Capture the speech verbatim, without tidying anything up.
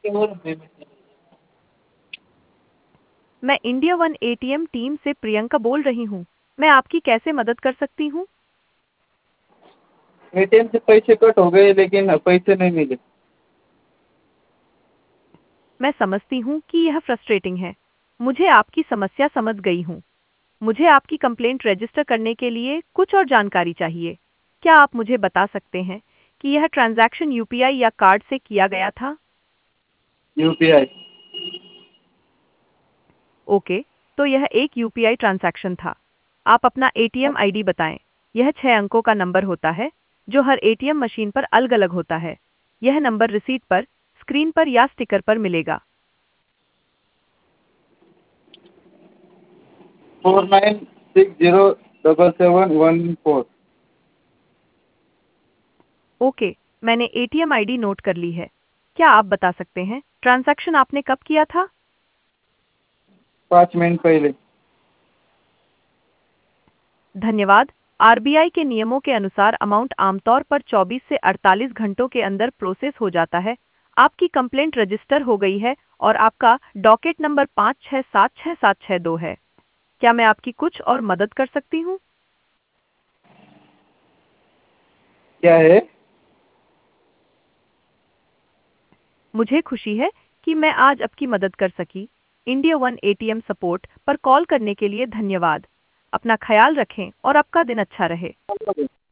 मैं India one ATM team से प्रियंका बोल रही हूँ। मैं आपकी कैसे मदद कर सकती हूँ? एटीएम से पैसे कट हो गए लेकिन पैसे नहीं मिले। मैं समझती हूँ कि यह फ्रस्ट्रेटिंग है। मुझे आपकी समस्या समझ गई हूँ। मुझे आपकी कंप्लेंट रजिस्टर करने के लिए कुछ और जानकारी चाहिए। क्या आप मुझे बता सकते हैं कि यह ट्रांजैक्शन यूपीआई या कार्ड से किया गया था? यूपीआई। ओके, तो यह एक यूपीआई ट्रांजैक्शन था। आप अपना एटीएम आईडी बताएं। यह छह अंकों का नंबर होता है जो हर एटीएम मशीन पर अलग-अलग होता है। यह नंबर रिसीट पर, स्क्रीन पर या स्टिकर पर मिलेगा। Four nine six zero double seven one four. Okay, मैंने एटीएम आईडी नोट कर ली है। क्या आप बता सकते हैं ट्रांजैक्शन आपने कब किया था? पाँच मिनट पहले। धन्यवाद। आरबीआई के नियमों के अनुसार अमाउंट आमतौर पर चौबीस से अड़तालीस घंटों के अंदर प्रोसेस हो जाता है। आपकी कंप्लेंट रजिस्टर हो गई है और आपका डॉकेट नंबर पाँच छः सात छः सात छः दो है। क्या मैं आपकी कुछ और मदद कर सकती हूँ? क्या है? मुझे खुशी है कि मैं आज आपकी मदद कर सकी। इंडिया वन एटीएम सपोर्ट पर कॉल करने के लिए धन्यवाद। अपना ख्याल रखें और आपका दिन अच्छा रहे।